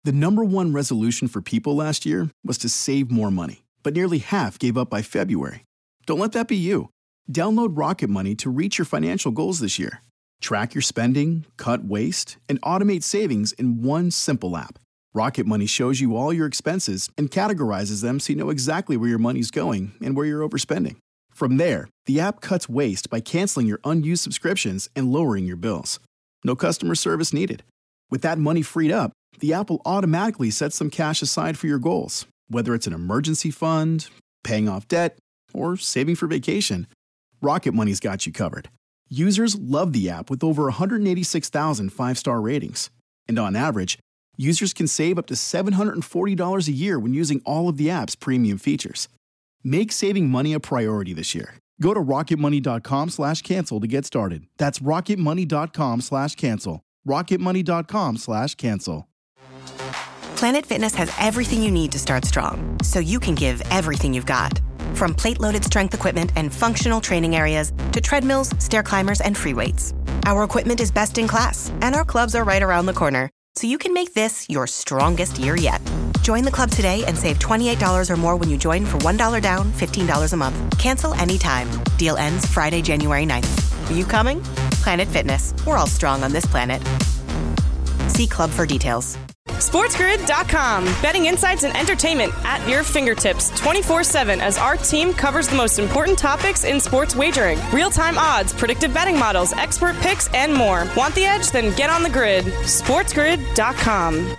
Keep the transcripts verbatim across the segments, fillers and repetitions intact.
The number one resolution for people last year was to save more money, but nearly half gave up by February. Don't let that be you. Download Rocket Money to reach your financial goals this year. Track your spending, cut waste, and automate savings in one simple app. Rocket Money shows you all your expenses and categorizes them so you know exactly where your money's going and where you're overspending. From there, the app cuts waste by canceling your unused subscriptions and lowering your bills. No customer service needed. With that money freed up, the app will automatically set some cash aside for your goals, whether it's an emergency fund, paying off debt, or saving for vacation. Rocket Money's got you covered. Users love the app with over one hundred eighty-six thousand five-star ratings. And on average, users can save up to seven hundred forty dollars a year when using all of the app's premium features. Make saving money a priority this year. Go to rocketmoney.com slash cancel to get started. That's rocketmoney.com slash cancel. rocketmoney.com slash cancel. Planet Fitness has everything you need to start strong, so you can give everything you've got. From plate-loaded strength equipment and functional training areas to treadmills, stair climbers, and free weights. Our equipment is best in class, and our clubs are right around the corner, so you can make this your strongest year yet. Join the club today and save twenty-eight dollars or more when you join for one dollar down, fifteen dollars a month. Cancel anytime. Deal ends Friday, January ninth. Are you coming? Planet Fitness. We're all strong on this planet. See club for details. SportsGrid dot com. Betting insights and entertainment at your fingertips twenty-four seven as our team covers the most important topics in sports wagering. Real-time odds, predictive betting models, expert picks, and more. Want the edge? Then get on the grid. SportsGrid dot com.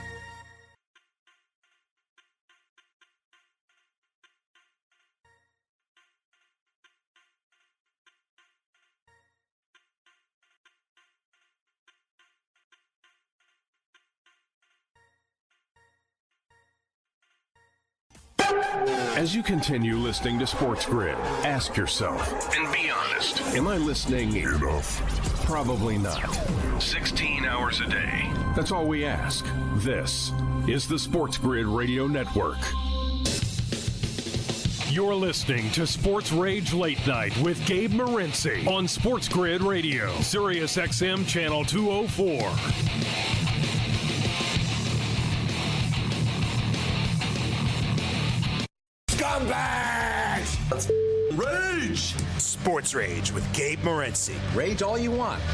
As you continue listening to Sports Grid, ask yourself, and be honest, am I listening enough? Probably not. sixteen hours a day. That's all we ask. This is the Sports Grid Radio Network. You're listening to Sports Rage Late Night with Gabe Morency on Sports Grid Radio, Sirius X M Channel two oh four. Scumbags! Let's rage! Sports Rage with Gabe Morency. Rage all you want.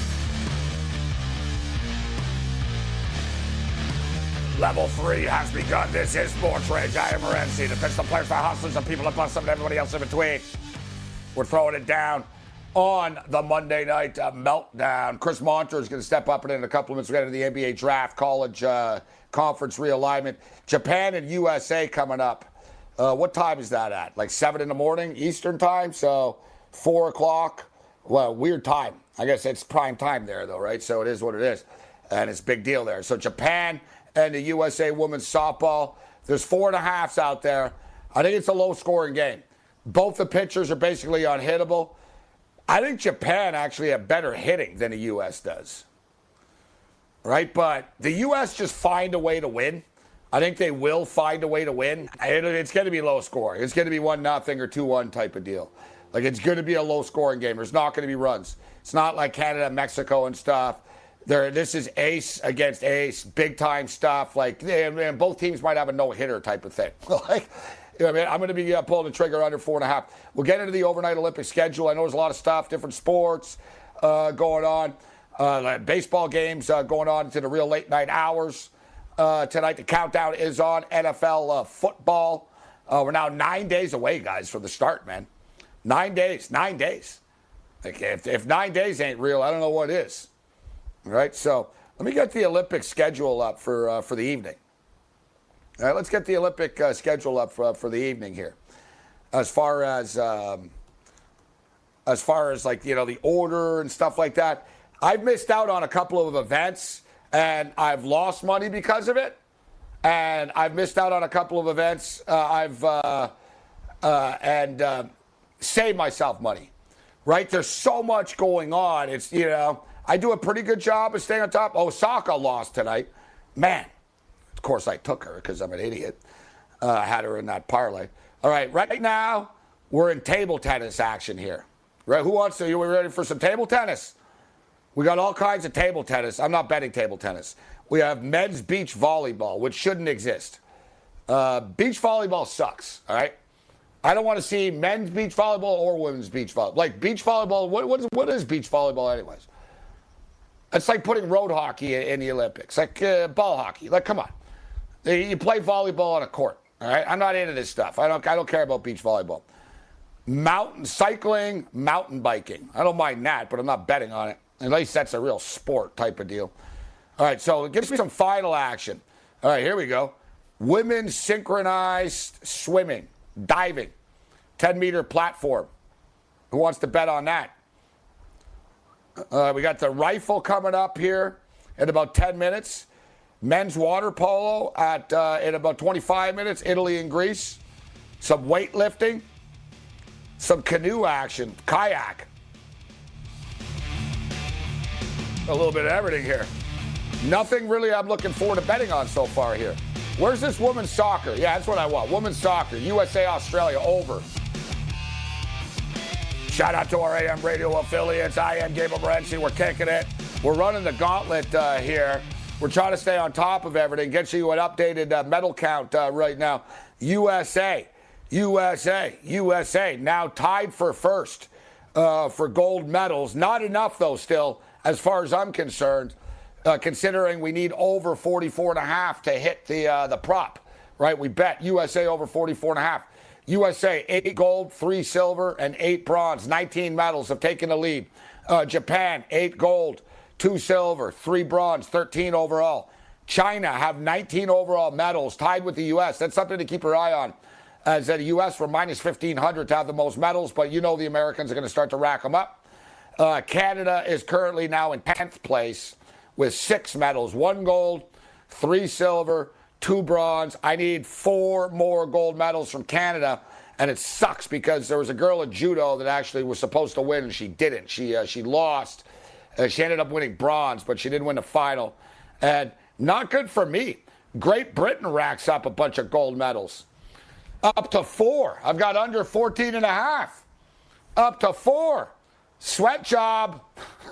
Level three has begun. This is Sports Rage. I am Morency. The pitch, the players, the hustlers, the people that bust them, and everybody else in between. We're throwing it down on the Monday night uh, meltdown. Chris Monter is going to step up, and in a couple of minutes, we're getting to the N B A draft, college uh, conference realignment. Japan and U S A coming up. Uh, what time is that at? Like seven in the morning Eastern time? So four o'clock. Well, weird time. I guess it's prime time there, though, right? So it is what it is. And it's a big deal there. So Japan and the U S A women's softball. There's four and a halves out there. I think it's a low-scoring game. Both the pitchers are basically unhittable. I think Japan actually have better hitting than the U S does. Right? But the U S just find a way to win. I think they will find a way to win. It's going to be low scoring. It's going to be one nothing or two one type of deal. Like, it's going to be a low scoring game. There's not going to be runs. It's not like Canada, Mexico, and stuff. There, this is ace against ace, big time stuff. Like, and both teams might have a no hitter type of thing. Like, you know what I mean? I'm going to be uh, pulling the trigger under four and a half. We'll get into the overnight Olympic schedule. I know there's a lot of stuff, different sports uh, going on. Uh, like baseball games uh, going on into the real late night hours. Uh, tonight, the countdown is on. N F L uh, football. Uh, we're now nine days away, guys, from the start, man. Nine days. Nine days. Like, if, if nine days ain't real, I don't know what is. All right, so let me get the Olympic schedule up for uh, for the evening. All right, let's get the Olympic uh, schedule up for, uh, for the evening here. As far as, um, as far as, like, you know, the order and stuff like that, I've missed out on a couple of events. And I've lost money because of it. And I've missed out on a couple of events. Uh, I've uh, uh, and uh, saved myself money. Right? There's so much going on. It's, you know, I do a pretty good job of staying on top. Osaka lost tonight. Man. Of course, I took her because I'm an idiot. Uh, I had her in that parlay. All right. Right now, we're in table tennis action here. Right? Who wants to? Are we ready for some table tennis? We got all kinds of table tennis. I'm not betting table tennis. We have men's beach volleyball, which shouldn't exist. Uh, beach volleyball sucks, all right? I don't want to see men's beach volleyball or women's beach volleyball. Like, beach volleyball, what, what, is, what is beach volleyball anyways? It's like putting road hockey in, in the Olympics, like uh, ball hockey. Like, come on. You play volleyball on a court, all right? I'm not into this stuff. I don't, I don't care about beach volleyball. Mountain cycling, mountain biking. I don't mind that, but I'm not betting on it. At least that's a real sport type of deal. All right, so it gives me some final action. All right, here we go. Women's synchronized swimming, diving, ten-meter platform. Who wants to bet on that? Uh, we got the rifle coming up here in about ten minutes. Men's water polo at uh, in about twenty-five minutes. Italy and Greece. Some weightlifting. Some canoe action. Kayak. A little bit of everything here. Nothing really I'm looking forward to betting on so far here. Where's this women's soccer? Yeah, that's what I want. Women's soccer. U S A, Australia, over. Shout out to our A M radio affiliates. I am Gabe Morency. We're kicking it. We're running the gauntlet uh, here. We're trying to stay on top of everything. Get you an updated uh, medal count uh, right now. U S A, U S A, U S A now tied for first uh, for gold medals. Not enough, though, still, as far as I'm concerned. Uh, considering we need over forty-four and a half to hit the uh, the prop, right? We bet U S A over forty-four and a half. U S A, eight gold, three silver, and eight bronze. nineteen medals have taken the lead. Uh, Japan, eight gold, two silver, three bronze, thirteen overall. China have nineteen overall medals, tied with the U S. That's something to keep your eye on. As the U S were minus fifteen hundred to have the most medals, but you know the Americans are going to start to rack them up. Uh, Canada is currently now in tenth place with six medals, one gold, three silver, two bronze. I need four more gold medals from Canada, and it sucks because there was a girl in judo that actually was supposed to win, and she didn't. She uh, she lost. Uh, she ended up winning bronze, but she didn't win the final. And not good for me. Great Britain racks up a bunch of gold medals. Up to four. I've got under fourteen and a half. Up to four. Sweat job.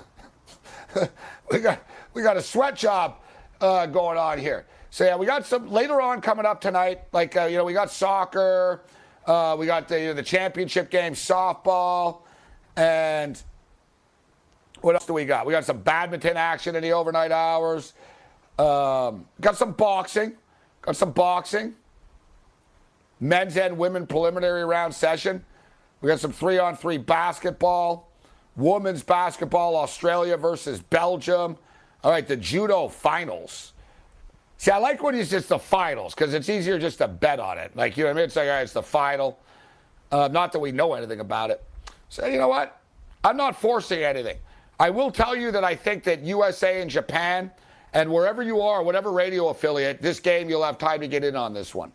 we got we got a sweat job uh, going on here. So yeah, we got some later on coming up tonight. Like uh, you know, we got soccer, uh, we got the you know, the championship game, softball, and what else do we got? We got some badminton action in the overnight hours. Um, got some boxing. Got some boxing. Men's and women preliminary round session. We got some three-on-three basketball. Women's basketball, Australia versus Belgium. All right, the judo finals. See, I like when it's just the finals because it's easier just to bet on it. Like, you know what I mean? It's like, all right, it's the final. Uh, not that we know anything about it. So, you know what? I'm not forcing anything. I will tell you that I think that U S A and Japan, and wherever you are, whatever radio affiliate, this game you'll have time to get in on this one.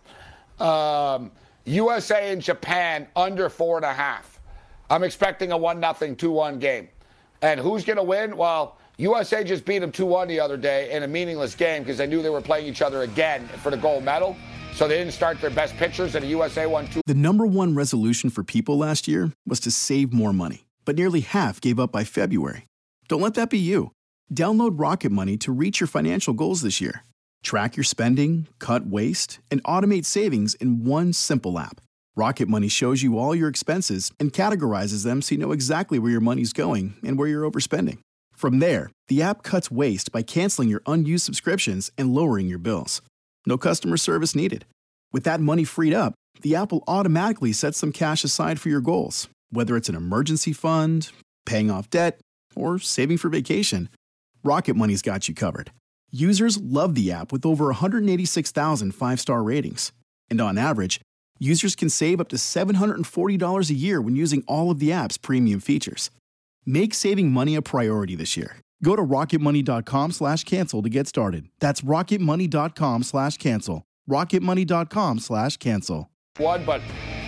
Um, U S A and Japan under four and a half. I'm expecting a one nothing, two one game. And who's going to win? Well, U S A just beat them two one the other day in a meaningless game because they knew they were playing each other again for the gold medal. So they didn't start their best pitchers, and the U S A won two. The number one resolution for people last year was to save more money, but nearly half gave up by February. Don't let that be you. Download Rocket Money to reach your financial goals this year. Track your spending, cut waste, and automate savings in one simple app. Rocket Money shows you all your expenses and categorizes them so you know exactly where your money's going and where you're overspending. From there, the app cuts waste by canceling your unused subscriptions and lowering your bills. No customer service needed. With that money freed up, the app will automatically set some cash aside for your goals, whether it's an emergency fund, paying off debt, or saving for vacation. Rocket Money's got you covered. Users love the app with over one hundred eighty-six thousand five-star ratings. And on average, users can save up to seven hundred forty dollars a year when using all of the app's premium features. Make saving money a priority this year. Go to rocketmoney.com slash cancel to get started. That's rocketmoney.com slash cancel. rocketmoney.com slash cancel. One, but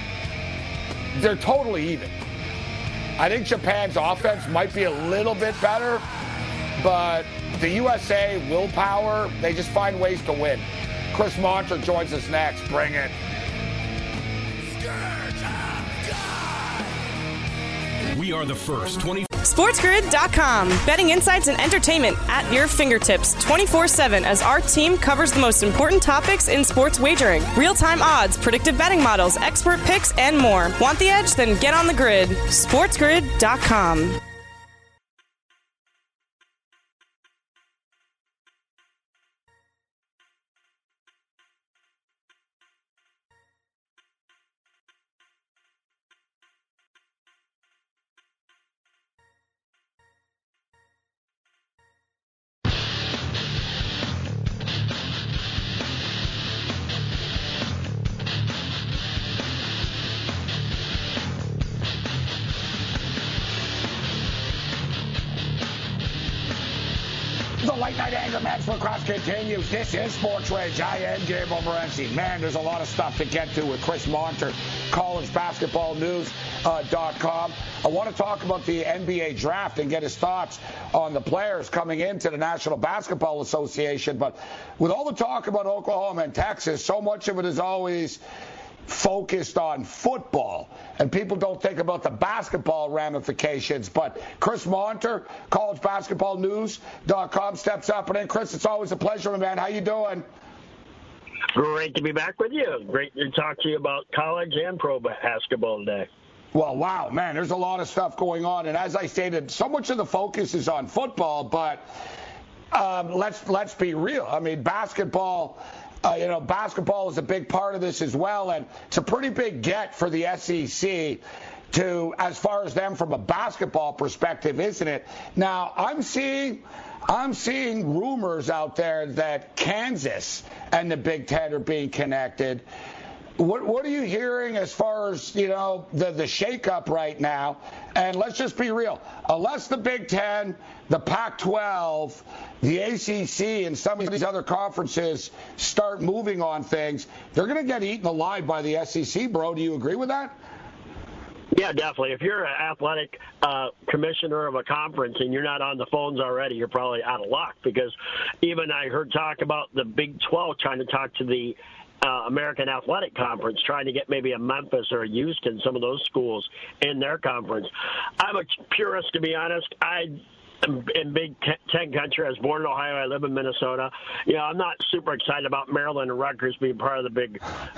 they're totally even. I think Japan's offense might be a little bit better, but the U S A willpower, they just find ways to win. Chris Monter joins us next. Bring it. We are the first twenty. SportsGrid dot com. Betting insights and entertainment at your fingertips twenty-four seven as our team covers the most important topics in sports wagering. Real-time odds, predictive betting models, expert picks, and more. Want the edge? Then get on the grid. SportsGrid dot com. The late night anger match lacrosse continues. This is Sports Rage. I am Gabriel Morency. Man, there's a lot of stuff to get to with Chris Monter, college basketball news dot com. I want to talk about the N B A draft and get his thoughts on the players coming into the National Basketball Association. But with all the talk about Oklahoma and Texas, so much of it is always focused on football, and people don't think about the basketball ramifications. But Chris Monter, college basketball news dot com, steps up. And then, Chris, it's always a pleasure, man. How you doing? Great to be back with you. Great to talk to you about college and pro basketball today. Well, wow, man, there's a lot of stuff going on. And as I stated, so much of the focus is on football, but um, let's let's be real. I mean, basketball Uh, you know, basketball is a big part of this as well, and it's a pretty big get for the S E C to, as far as them from a basketball perspective, isn't it? Now, I'm seeing, I'm seeing rumors out there that Kansas and the Big Ten are being connected. What, what are you hearing as far as, you know, the, the shakeup right now? And let's just be real. Unless the Big Ten, the Pac twelve, the A C C, and some of these other conferences start moving on things, they're going to get eaten alive by the S E C, bro. Do you agree with that? Yeah, definitely. If you're an athletic uh, commissioner of a conference and you're not on the phones already, you're probably out of luck, because even I heard talk about the Big twelve trying to talk to the Uh, American Athletic Conference, trying to get maybe a Memphis or a Houston, some of those schools in their conference. I'm a purist, to be honest. I am in Big Ten country. I was born in Ohio. I live in Minnesota. You know, I'm not super excited about Maryland and Rutgers being part of the Big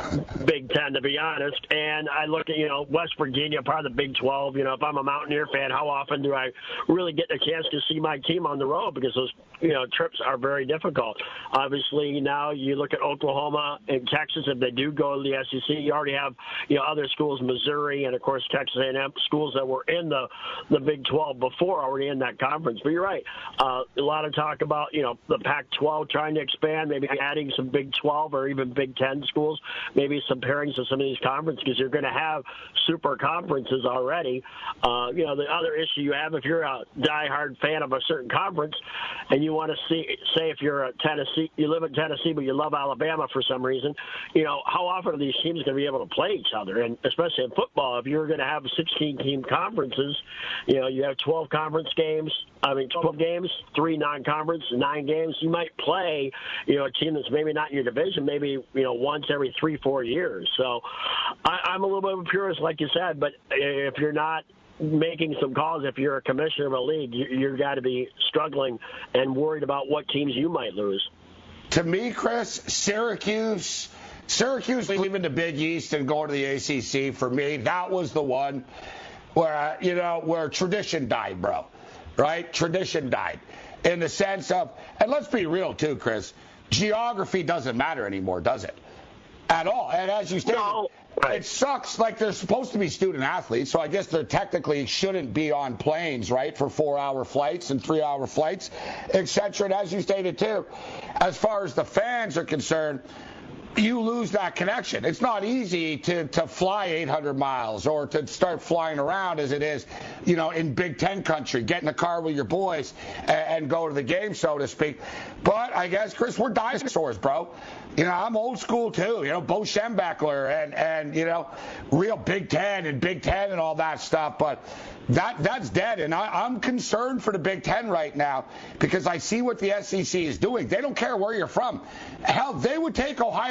Big Ten, to be honest. And I look at, you know, West Virginia, part of the Big twelve. You know, if I'm a Mountaineer fan, how often do I really get a chance to see my team on the road? Because those, you know, trips are very difficult. Obviously, now you look at Oklahoma and Texas. If they do go to the S E C, you already have, you know, other schools, Missouri and, of course, Texas A and M, schools that were in the, the Big twelve before, already in that conference. But you're right. Uh, a lot of talk about, you know, the Pac twelve trying to expand, maybe adding some Big twelve or even Big ten schools, maybe some pairings of some of these conferences, because you're going to have super conferences already. Uh, you know, the other issue you have, if you're a diehard fan of a certain conference and you want to see, say if you're a Tennessee, you live in Tennessee, but you love Alabama for some reason, you know, how often are these teams going to be able to play each other? And especially in football, if you're going to have sixteen-team conferences, you know, you have twelve conference games, I mean, twelve games, three non-conference, nine games. You might play, you know, a team that's maybe not in your division, maybe, you know, once every three, four years. So I, I'm a little bit of a purist, like you said, but if you're not making some calls, if you're a commissioner of a league, you, you've got to be struggling and worried about what teams you might lose. To me, Chris, Syracuse, Syracuse leaving the Big East and going to the A C C, for me, that was the one where, you know, where tradition died, bro. Right? Tradition died in the sense of, and let's be real too, Chris, geography doesn't matter anymore, does it? At all. And as you stated, no. Right. It sucks. Like, they're supposed to be student athletes, so I guess they technically shouldn't be on planes, right, for four-hour flights and three-hour flights, et cetera. And as you stated, too, as far as the fans are concerned, you lose that connection. It's not easy to, to fly eight hundred miles or to start flying around as it is, you know, in Big Ten country, get in the car with your boys and, and go to the game, so to speak. But I guess, Chris, we're dinosaurs, bro. You know, I'm old school, too. You know, Bo Schembechler and, and, you know, real Big Ten and Big Ten and all that stuff. But that that's dead. And I, I'm concerned for the Big Ten right now because I see what the S E C is doing. They don't care where you're from. Hell, they would take Ohio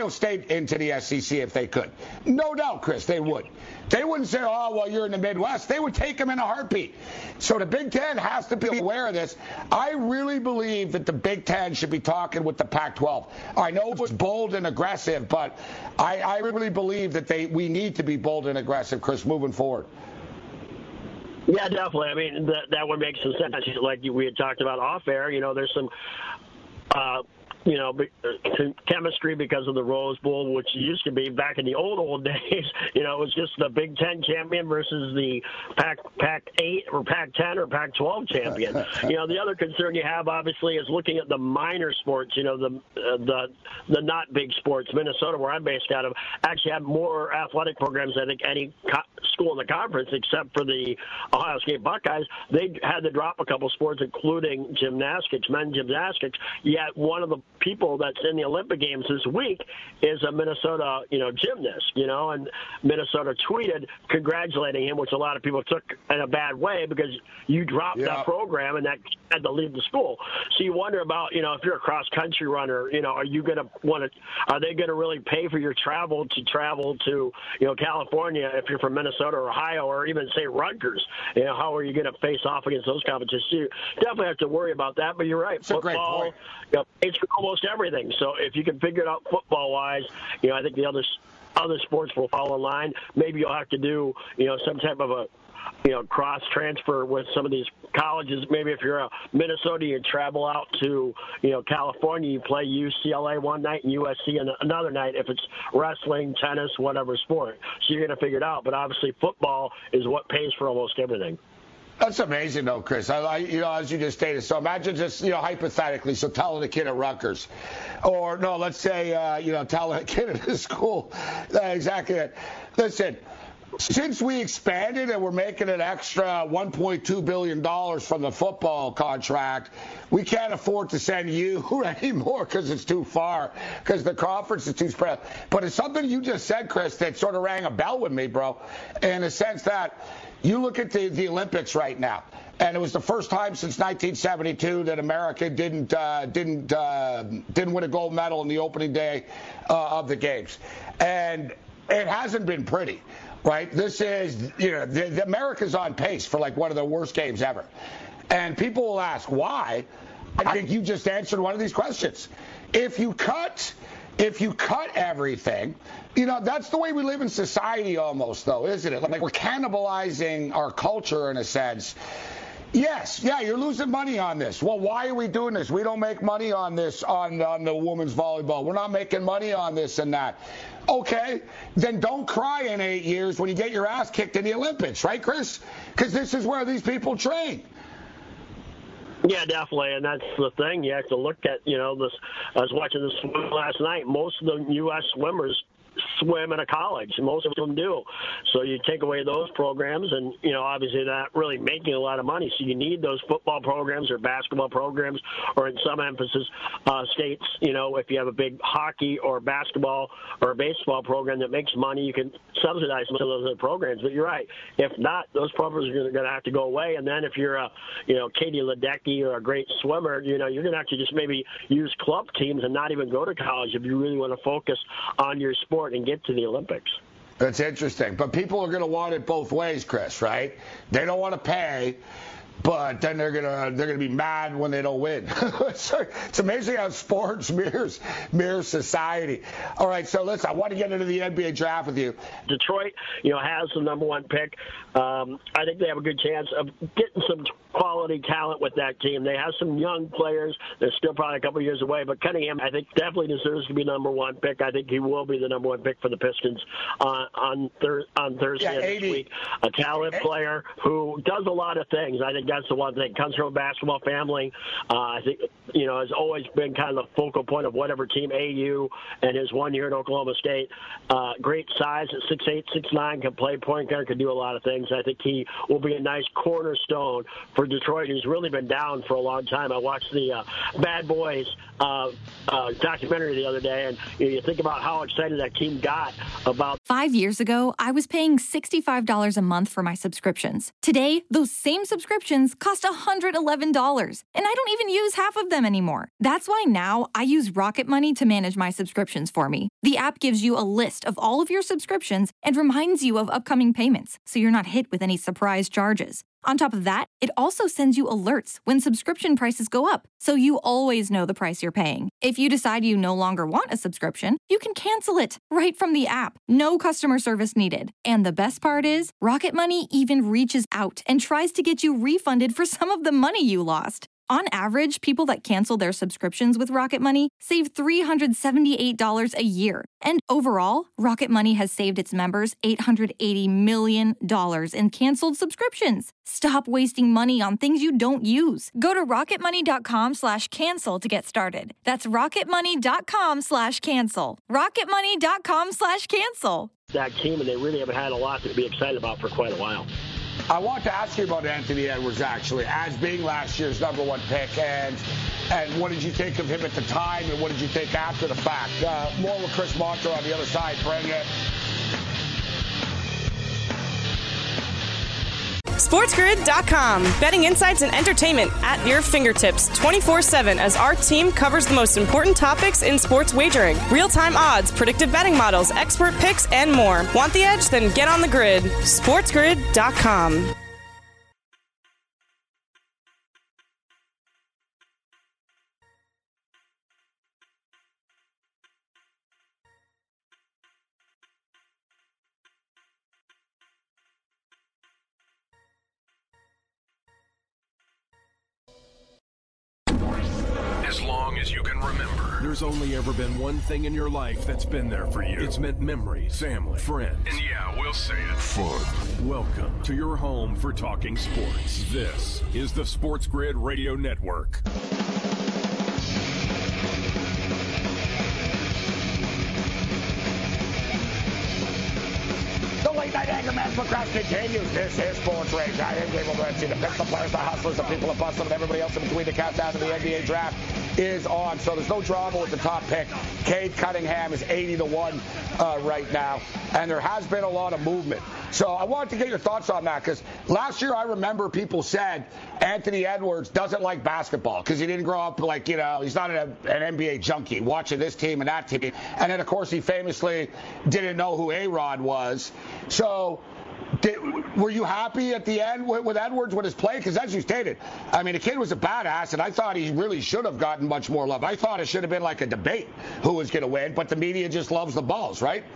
Ohio State into the S E C if they could. No doubt, Chris, they would. They wouldn't say, oh, well, you're in the Midwest. They would take them in a heartbeat. So the Big Ten has to be aware of this. I really believe that the Big Ten should be talking with the Pac twelve. I know it was bold and aggressive, but I, I really believe that they we need to be bold and aggressive, Chris, moving forward. Yeah, definitely. I mean, that, that would make some sense. Like we had talked about off air, you know, there's some uh, you know, chemistry because of the Rose Bowl, which used to be back in the old, old days. You know, it was just the Big Ten champion versus the Pac Pac eight or Pac ten or Pac twelve champion. You know, the other concern you have, obviously, is looking at the minor sports, you know, the uh, the the not big sports. Minnesota, where I'm based out of, actually had more athletic programs than I think any co- school in the conference, except for the Ohio State Buckeyes. They had to drop a couple sports, including gymnastics, men's gymnastics, yet one of the people that's in the Olympic Games this week is a Minnesota, you know, gymnast, you know, and Minnesota tweeted congratulating him, which a lot of people took in a bad way because you dropped yeah. that program and that had to leave the school. So you wonder about, you know, if you're a cross-country runner, you know, are you going to want to, are they going to really pay for your travel to travel to, you know, California if you're from Minnesota or Ohio or even, say, Rutgers? You know, how are you going to face off against those competitions? You definitely have to worry about that, but you're right. That's Football, a great point. You know, it's almost everything. So if you can figure it out football-wise, you know, I think the other other sports will fall in line. Maybe you'll have to do, you know, some type of a, you know, cross transfer with some of these colleges. Maybe if you're a Minnesota, you travel out to, you know, California, you play U C L A one night and U S C another night if it's wrestling, tennis, whatever sport. So you're going to figure it out. But obviously football is what pays for almost everything. That's amazing, though, Chris. I, I, you know, as you just stated. So imagine just, you know, hypothetically, so telling a kid at Rutgers, or no, let's say, uh, you know, telling a kid at his school, uh, exactly that. Listen, since we expanded and we're making an extra one point two billion dollars from the football contract, we can't afford to send you anymore because it's too far, because the conference is too spread. But it's something you just said, Chris, that sort of rang a bell with me, bro, in the sense that you look at the, the Olympics right now, and it was the first time since nineteen seventy-two that America didn't uh, didn't uh, didn't win a gold medal in the opening day uh, of the games, and it hasn't been pretty. Right, this is, you know, the, the America's on pace for like one of the worst games ever. And people will ask why. I think you just answered one of these questions. If you cut, if you cut everything, you know, that's the way we live in society almost, though, isn't it? Like we're cannibalizing our culture in a sense. Yes, yeah, you're losing money on this. Well, why are we doing this? We don't make money on this, on, on the women's volleyball. We're not making money on this and that. Okay, then don't cry in eight years when you get your ass kicked in the Olympics, right, Chris? Because this is where these people train. Yeah, definitely, and that's the thing. You have to look at, you know, this. I was watching this swim last night. Most of the U S swimmers swim in a college. Most of them do. So you take away those programs and, you know, obviously not really making a lot of money. So you need those football programs or basketball programs, or in some emphasis uh, states, you know, if you have a big hockey or basketball or a baseball program that makes money, you can subsidize some of those other programs. But you're right. If not, those programs are going to have to go away. And then if you're a, you know, Katie Ledecky or a great swimmer, you know, you're going to have to just maybe use club teams and not even go to college if you really want to focus on your sport and get to the Olympics. That's interesting. But people are going to want it both ways, Chris, right? They don't want to pay, but then they're gonna they're gonna be mad when they don't win. It's amazing how sports mirrors mirrors society. All right, so listen, I want to get into the N B A draft with you. Detroit, you know, has the number one pick. Um, I think they have a good chance of getting some quality talent with that team. They have some young players. They're still probably a couple years away, but Cunningham, I think, definitely deserves to be number one pick. I think he will be the number one pick for the Pistons uh, on thir- on Thursday yeah, this week. A talent player who does a lot of things. I think that's the one thing. Comes from a basketball family. Uh, I think, you know, has always been kind of the focal point of whatever team, A U, and his one year at Oklahoma State. Uh, great size at six eight, six nine, can play point guard, can do a lot of things. I think he will be a nice cornerstone for Detroit. He's really been down for a long time. I watched the uh, Bad Boys uh, uh, documentary the other day, and you know, you think about how excited that team got about. Five years ago, I was paying sixty-five dollars a month for my subscriptions. Today, those same subscriptions subscriptions cost one hundred eleven dollars, and I don't even use half of them anymore. That's why now I use Rocket Money to manage my subscriptions for me. The app gives you a list of all of your subscriptions and reminds you of upcoming payments, so you're not hit with any surprise charges. On top of that, it also sends you alerts when subscription prices go up, so you always know the price you're paying. If you decide you no longer want a subscription, you can cancel it right from the app. No customer service needed. And the best part is, Rocket Money even reaches out and tries to get you refunded for some of the money you lost. On average, people that cancel their subscriptions with Rocket Money save three hundred seventy-eight dollars a year. And overall, Rocket Money has saved its members eight hundred eighty million dollars in canceled subscriptions. Stop wasting money on things you don't use. Go to rocketmoney.com slash cancel to get started. That's rocketmoney.com slash cancel. rocketmoney.com slash cancel. That team, and they really haven't had a lot to be excited about for quite a while. I want to ask you about Anthony Edwards, actually, as being last year's number one pick, and and what did you think of him at the time, and what did you think after the fact? Uh, more with Chris Monter on the other side. Bring it. SportsGrid dot com. Betting insights and entertainment at your fingertips twenty-four seven as our team covers the most important topics in sports wagering. Real-time odds, predictive betting models, expert picks, and more. Want the edge? Then get on the grid. SportsGrid dot com. As long as you can remember, there's only ever been one thing in your life that's been there for you. It's meant memories, family, friends, and yeah, we'll say it, fun. Welcome to your home for talking sports. This is the Sports Grid Radio Network. The late night anger masterclass continues. This is Sports Rage. I am Gabriel Morency. The picks, the players, the hustlers, the people of Boston, and everybody else in between. The countdown to the N B A draft is on. So there's no drama with the top pick. Cade Cunningham is eighty to one uh, right now, and there has been a lot of movement. So I wanted to get your thoughts on that, because last year I remember people said Anthony Edwards doesn't like basketball because he didn't grow up like, you know, he's not an, an N B A junkie watching this team and that team. And then, of course, he famously didn't know who A-Rod was. So did, were you happy at the end with, with Edwards with his play? Because as you stated, I mean, the kid was a badass, and I thought he really should have gotten much more love. I thought it should have been like a debate who was going to win, but the media just loves the balls, right?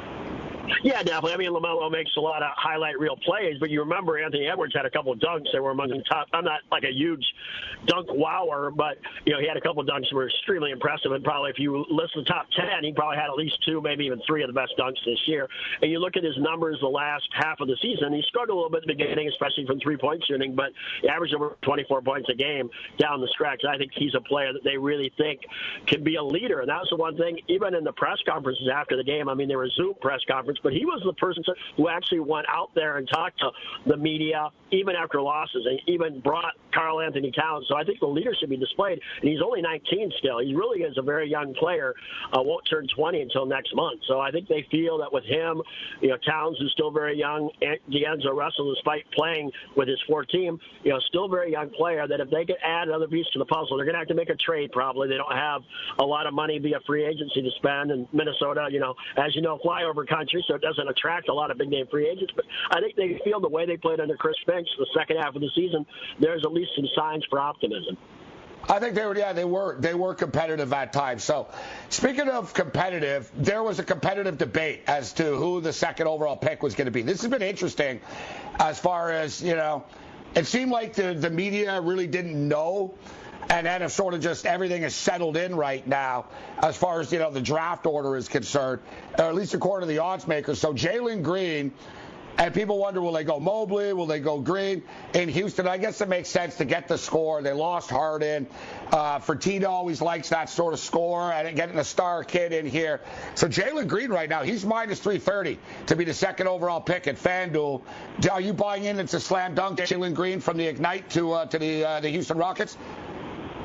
Yeah, definitely. I mean, LaMelo makes a lot of highlight reel plays, but you remember Anthony Edwards had a couple of dunks that were among the top. I'm not like a huge dunk wower, but, you know, he had a couple of dunks that were extremely impressive. And probably if you list the top ten, he probably had at least two, maybe even three of the best dunks this year. And you look at his numbers the last half of the season, he struggled a little bit at the beginning, especially from three-point shooting, but he averaged over twenty-four points a game down the stretch. And I think he's a player that they really think can be a leader. And that was the one thing, even in the press conferences after the game, I mean, there were Zoom press conferences, but he was the person who actually went out there and talked to the media, even after losses, and even brought Karl Anthony Towns. So I think the leadership he displayed, and he's only nineteen still. He really is a very young player, uh, won't turn twenty until next month. So I think they feel that with him, you know, Towns is still very young, and D'Angelo Russell, despite playing with his fourth team, you know, still a very young player, that if they could add another piece to the puzzle, they're going to have to make a trade probably. They don't have a lot of money via free agency to spend, and Minnesota, you know, as you know, flyover country, so it doesn't attract a lot of big-name free agents. But I think they feel the way they played under Chris Finch the second half of the season, there's at least some signs for optimism. I think they were, yeah, they were, they were competitive at times. So, speaking of competitive, there was a competitive debate as to who the second overall pick was going to be. This has been interesting, as far as, you know, it seemed like the the media really didn't know, and then if sort of just everything is settled in right now, as far as, you know, the draft order is concerned, or at least according to the odds makers. So Jalen Green. And people wonder, will they go Mobley? Will they go Green in Houston? I guess it makes sense to get the score. They lost Harden. Uh, Fertitta always likes that sort of score, and getting a star kid in here. So Jalen Green right now, he's minus three thirty to be the second overall pick at FanDuel. Are you buying in? It's a slam dunk, Jalen Green from the Ignite to uh, to the uh, the Houston Rockets?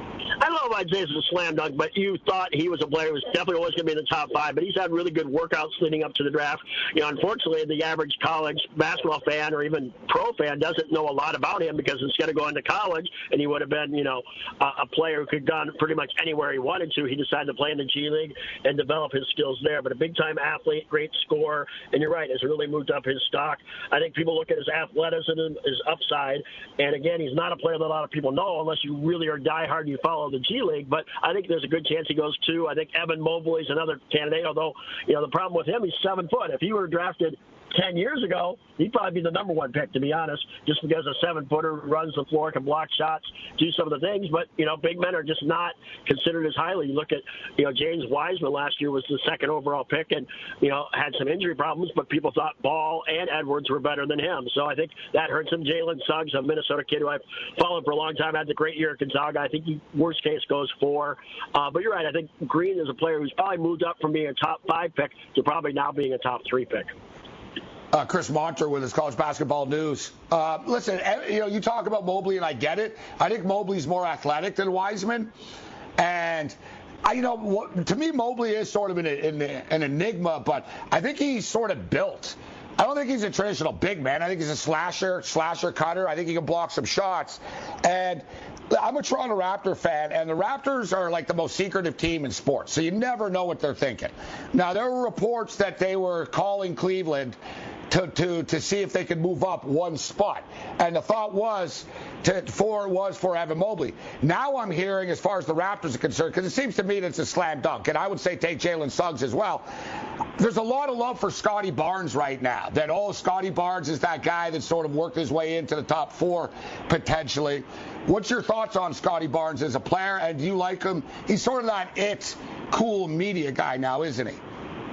I don't know if I'd say it's a slam dunk, but you thought he was a player who was definitely always going to be in the top five. But he's had really good workouts leading up to the draft. You know, unfortunately, the average college basketball fan or even pro fan doesn't know a lot about him because instead of going to college, and he would have been, you know, a, a player who could have gone pretty much anywhere he wanted to, he decided to play in the G League and develop his skills there. But a big-time athlete, great scorer, and you're right, has really moved up his stock. I think people look at his athleticism, his upside, and again, he's not a player that a lot of people know unless you really are diehard and you follow the G League, but I think there's a good chance he goes too. I think Evan Mobley's another candidate, although, you know, the problem with him, he's seven foot. If he were drafted ten years ago, he'd probably be the number one pick, to be honest, just because a seven-footer runs the floor, can block shots, do some of the things. But, you know, big men are just not considered as highly. You look at, you know, James Wiseman last year was the second overall pick and, you know, had some injury problems, but people thought Ball and Edwards were better than him. So I think that hurts him. Jalen Suggs, a Minnesota kid who I've followed for a long time, had the great year at Gonzaga. I think he, worst case, goes four. Uh, but you're right. I think Green is a player who's probably moved up from being a top five pick to probably now being a top three pick. Uh, Chris Monter with his college basketball news. Uh, listen, you know, you talk about Mobley, and I get it. I think Mobley's more athletic than Wiseman. And, I, you know, to me, Mobley is sort of an, an, an enigma, but I think he's sort of built. I don't think he's a traditional big man. I think he's a slasher, slasher cutter. I think he can block some shots. And I'm a Toronto Raptor fan, and the Raptors are like the most secretive team in sports, so you never know what they're thinking. Now, there were reports that they were calling Cleveland to, to, to see if they could move up one spot. And the thought was to, for was for Evan Mobley. Now I'm hearing, as far as the Raptors are concerned, because it seems to me that it's a slam dunk, and I would say take Jalen Suggs as well. There's a lot of love for Scotty Barnes right now. That, oh, Scotty Barnes is that guy that sort of worked his way into the top four potentially. What's your thoughts on Scotty Barnes as a player, and do you like him? He's sort of that it cool media guy now, isn't he?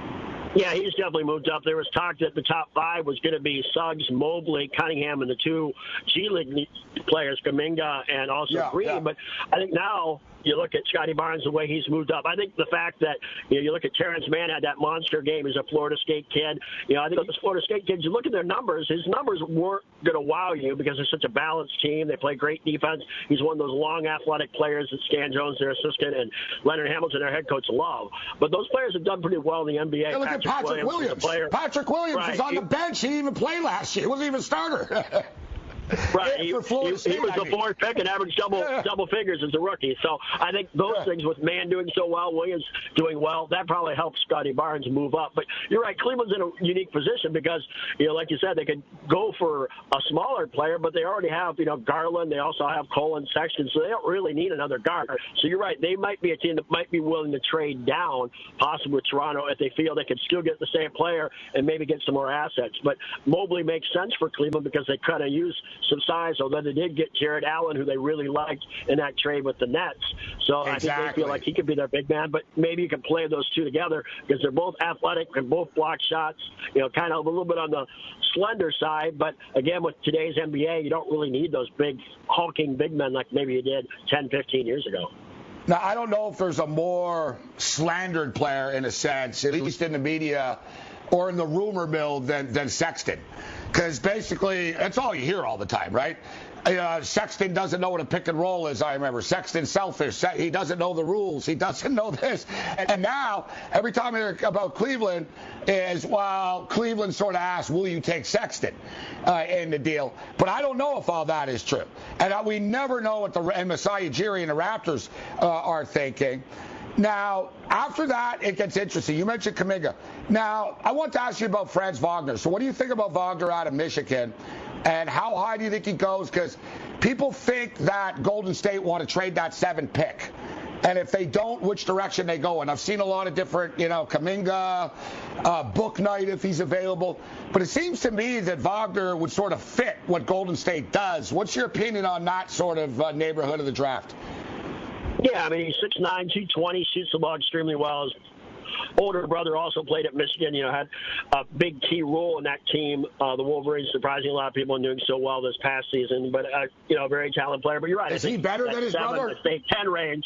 Yeah, he's definitely moved up. There was talk that the top five was going to be Suggs, Mobley, Cunningham, and the two G League players, Kuminga and also yeah, Green. Yeah. But I think now you look at Scotty Barnes, the way he's moved up. I think the fact that, you know, you look at Terrence Mann had that monster game as a Florida State kid. You know, I think those Florida State kids, you look at their numbers, his numbers weren't going to wow you because they're such a balanced team. They play great defense. He's one of those long athletic players that Stan Jones, their assistant, and Leonard Hamilton, their head coach, love. But those players have done pretty well in the N B A. Hey, look Patrick at Patrick Williams. Williams. Patrick Williams right. was on he, the bench. He didn't even play last year. He wasn't even a starter. Right, he, he, State, he was I the mean. fourth pick and averaged double yeah. double figures as a rookie. So I think those yeah. things, with Mann doing so well, Williams doing well, that probably helps Scotty Barnes move up. But you're right, Cleveland's in a unique position because, you know, like you said, they could go for a smaller player, but they already have, you know, Garland. They also have Cole and Sexton, so they don't really need another guard. So you're right, they might be a team that might be willing to trade down, possibly with Toronto, if they feel they could still get the same player and maybe get some more assets. But Mobley makes sense for Cleveland because they kind of use some size, although they did get Jared Allen, who they really liked in that trade with the Nets. So exactly. I think they feel like he could be their big man, but maybe you can play those two together because they're both athletic and both block shots, you know, kind of a little bit on the slender side. But again, with today's N B A, you don't really need those big, hulking big men like maybe you did ten, fifteen years ago. Now, I don't know if there's a more slandered player in a sense, at least in the media or in the rumor mill, than, than Sexton. Because basically, that's all you hear all the time, right? Uh, Sexton doesn't know what a pick and roll is, I remember. Sexton's selfish. He doesn't know the rules. He doesn't know this. And now, every time I hear about Cleveland is, well, Cleveland sort of asks, will you take Sexton uh, in the deal? But I don't know if all that is true. And uh, we never know what the and Masai Ujiri and the Raptors uh, are thinking. Now, after that, it gets interesting. You mentioned Kuminga. Now, I want to ask you about Franz Wagner. So what do you think about Wagner out of Michigan? And how high do you think he goes? Because people think that Golden State want to trade that seven pick. And if they don't, which direction they go? And I've seen a lot of different, you know, Kuminga, uh, Book Night if he's available. But it seems to me that Wagner would sort of fit what Golden State does. What's your opinion on that sort of uh, neighborhood of the draft? Yeah, I mean, he's six nine, two twenty, shoots the ball extremely well. His older brother also played at Michigan, you know, had a big key role in that team. Uh, the Wolverines, surprising a lot of people in doing so well this past season. But, uh, you know, very talented player. But you're right. Is he better than his seven, brother? Say ten range.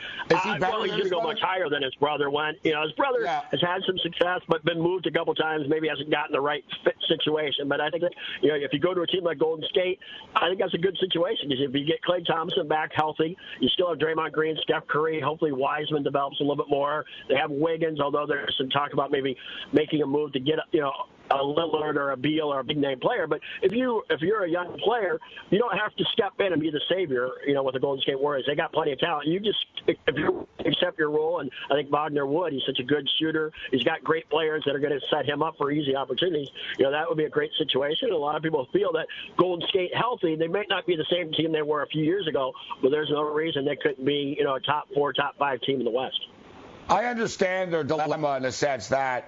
Is he better uh, well, he's going to go much higher than his brother went. You know, his brother yeah. has had some success, but been moved a couple times. Maybe hasn't gotten the right fit situation. But I think that, you know, if you go to a team like Golden State, I think that's a good situation. Because if you get Klay Thompson back healthy, you still have Draymond Green, Steph Curry. Hopefully Wiseman develops a little bit more. They have Wiggins, although there's some talk about maybe making a move to get, you know, a Lillard or a Beal or a big name player. But if you if you're a young player, you don't have to step in and be the savior. You know, with the Golden State Warriors, they got plenty of talent. You just if you accept your role, and I think Wagner would. He's such a good shooter. He's got great players that are going to set him up for easy opportunities. You know, that would be a great situation. And a lot of people feel that Golden State healthy, they might not be the same team they were a few years ago, but there's no reason they couldn't be, you know, a top four, top five team in the West. I understand their dilemma in the sense that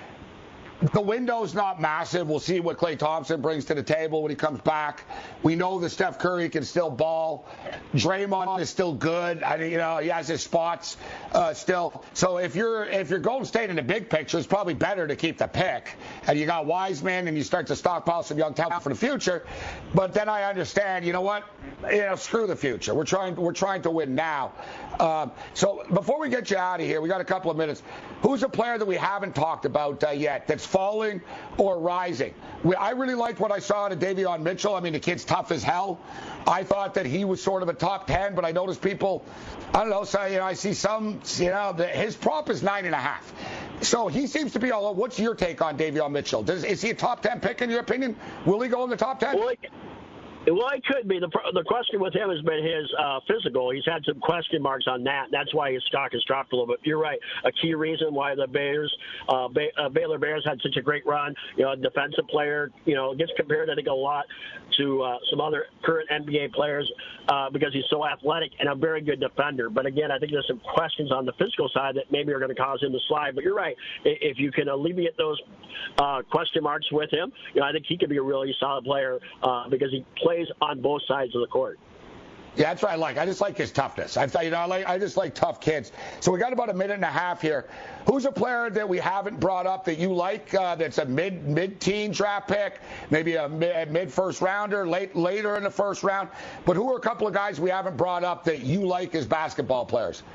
the window's not massive. We'll see what Klay Thompson brings to the table when he comes back. We know that Steph Curry can still ball. Draymond is still good. I mean, you know, he has his spots uh, still. So if you're if you're Golden State in the big picture, it's probably better to keep the pick. And you got Wiseman, and you start to stockpile some young talent for the future. But then I understand, you know what? You know, screw the future. We're trying we're trying to win now. Um, so before we get you out of here, we got a couple of minutes. Who's a player that we haven't talked about uh, yet that's falling or rising? We, I really liked what I saw out of Davion Mitchell. I mean, the kid's tough as hell. I thought that he was sort of a top ten, but I noticed people, I don't know, so, you know, I see some, you know, the, his prop is nine and a half. So he seems to be all over. What's your take on Davion Mitchell? Does, is he a top ten pick in your opinion? Will he go in the top ten? Well, Well, it could be. The the question with him has been his uh, physical. He's had some question marks on that. That's why his stock has dropped a little bit. You're right. A key reason why the Bears, uh, ba- uh, Baylor Bears had such a great run, you know, a defensive player, you know, gets compared, I think, a lot to uh, some other current N B A players uh, because he's so athletic and a very good defender. But, again, I think there's some questions on the physical side that maybe are going to cause him to slide. But you're right. If you can alleviate those uh, question marks with him, you know, I think he could be a really solid player uh, because he plays on both sides of the court. Yeah, that's what I like. I just like his toughness. I thought, you know, I like I just like tough kids. So we got about a minute and a half here. Who's a player that we haven't brought up that you like? Uh, that's a mid mid teen draft pick, maybe a mid, mid first rounder, late later in the first round. But who are a couple of guys we haven't brought up that you like as basketball players?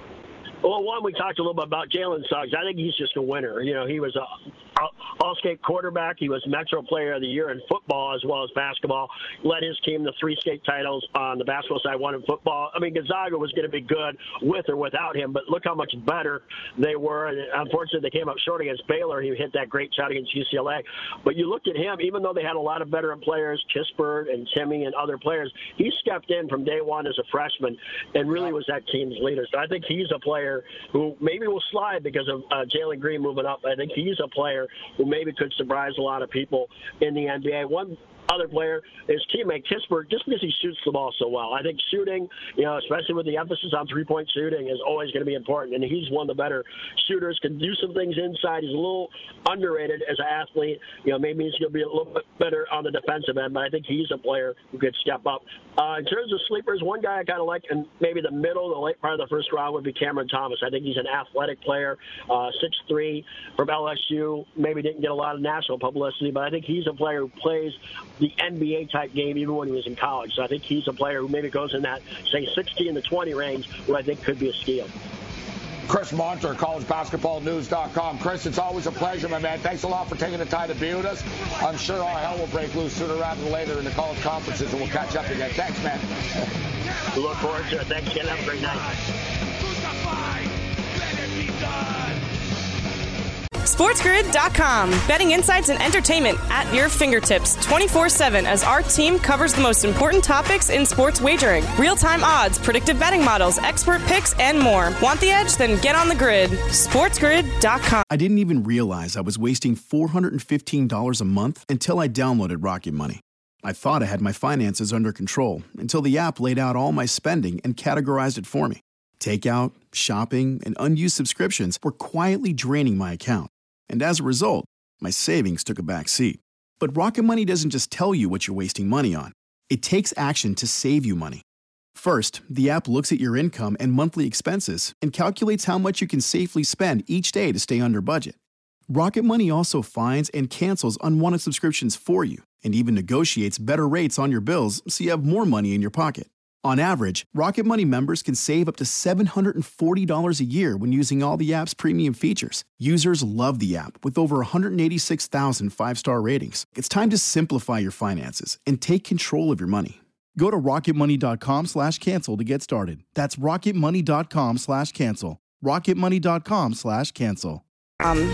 Well, one, we talked a little bit about Jalen Suggs. I think he's just a winner. You know, he was a all-state quarterback. He was Metro Player of the Year in football as well as basketball. Led his team to three state titles on the basketball side, one in football. I mean, Gonzaga was going to be good with or without him, but look how much better they were. And unfortunately, they came up short against Baylor. He hit that great shot against U C L A. But you looked at him, even though they had a lot of veteran players, Kispert and Timmy and other players, he stepped in from day one as a freshman and really was that team's leader. So I think he's a player who maybe will slide because of uh, Jalen Green moving up. I think he's a player who maybe could surprise a lot of people in the N B A. One other player, his teammate Kispert, just because he shoots the ball so well. I think shooting, you know, especially with the emphasis on three-point shooting, is always going to be important. And he's one of the better shooters, can do some things inside. He's a little underrated as an athlete. You know, maybe he's going to be a little bit better on the defensive end, but I think he's a player who could step up. Uh, in terms of sleepers, one guy I kind of like, and maybe the middle, the late part of the first round, would be Cameron Thomas. I think he's an athletic player, uh, six three from L S U. Maybe didn't get a lot of national publicity, but I think he's a player who plays the N B A-type game even when he was in college. So I think he's a player who maybe goes in that, say, sixteen to twenty range, who I think could be a steal. Chris Monter, college basketball news dot com. Chris, it's always a pleasure, my man. Thanks a lot for taking the time to be with us. I'm sure all hell will break loose sooner rather than later in the college conferences, and we'll catch up again. Thanks, man. We look forward to it. Thanks again. Have a great night. SportsGrid dot com. Betting insights and entertainment at your fingertips twenty-four seven as our team covers the most important topics in sports wagering. Real-time odds, predictive betting models, expert picks, and more. Want the edge? Then get on the grid. SportsGrid dot com. I didn't even realize I was wasting four hundred fifteen dollars a month until I downloaded Rocket Money. I thought I had my finances under control until the app laid out all my spending and categorized it for me. Takeout, shopping, and unused subscriptions were quietly draining my account. And as a result, my savings took a back seat. But Rocket Money doesn't just tell you what you're wasting money on. It takes action to save you money. First, the app looks at your income and monthly expenses and calculates how much you can safely spend each day to stay under budget. Rocket Money also finds and cancels unwanted subscriptions for you and even negotiates better rates on your bills so you have more money in your pocket. On average, Rocket Money members can save up to seven hundred forty dollars a year when using all the app's premium features. Users love the app with over one hundred eighty-six thousand five-star ratings. It's time to simplify your finances and take control of your money. Go to rocketmoney.com slash cancel to get started. That's rocketmoney.com slash cancel. rocketmoney.com slash cancel. Um...